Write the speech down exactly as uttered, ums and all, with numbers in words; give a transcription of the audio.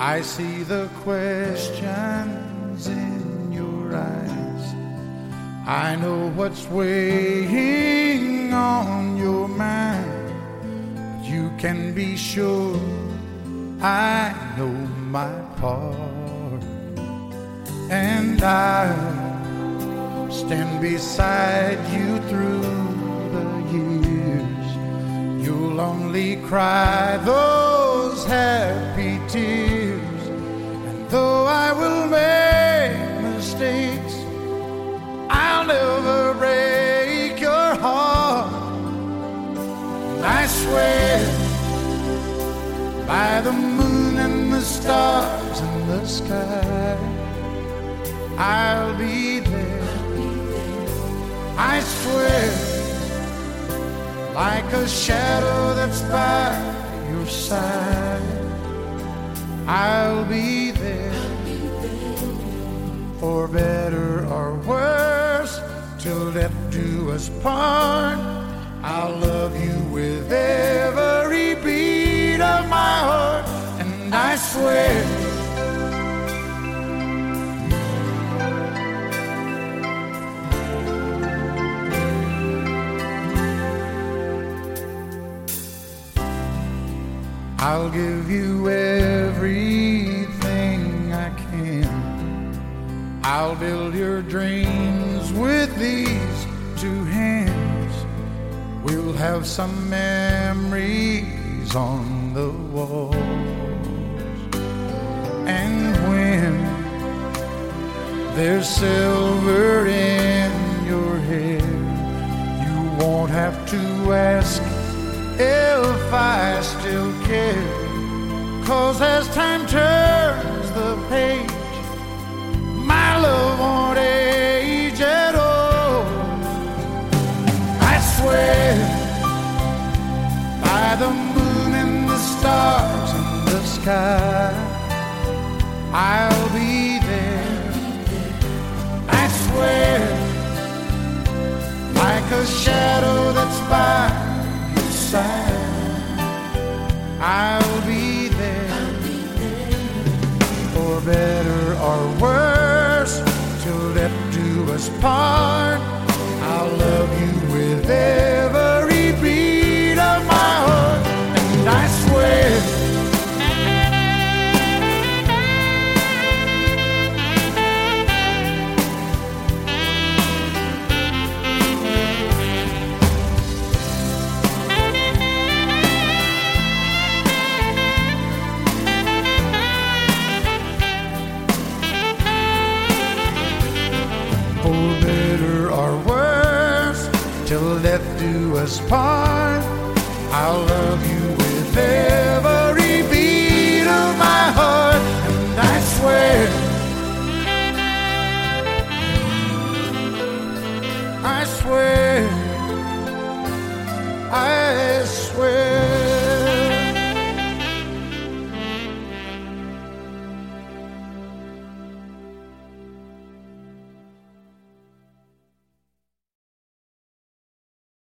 I see the questions in your eyes. I know what's weighing on your mind. You can be sure I know my part, and I'll stand beside you through the years. You'll only cry those happy tears, and though I will make mistakes, I'll never break your heart. And I swear by the moon and the stars in the sky, I'll be there. I swear, like a shadow that's by your side, I'll be there. For better or worse, till death do us part, I'll love you with every beat of my heart. And I swear I'll give you everything I can. I'll build your dreams with these two hands. We'll have some memories on the walls. And when there's silver in your hair, you won't have to ask if I still care. 'Cause as time turns the page, my love won't age at all. I swear by the moon and the stars in the sky, I'll be there. I swear, like a shadow that's by your side, I'll be there. For better or worse, till death do us part, I'll love you with every beat of my heart. And I swear till death do us part, I'll love you with every beat of my heart. And I swear, I swear, I swear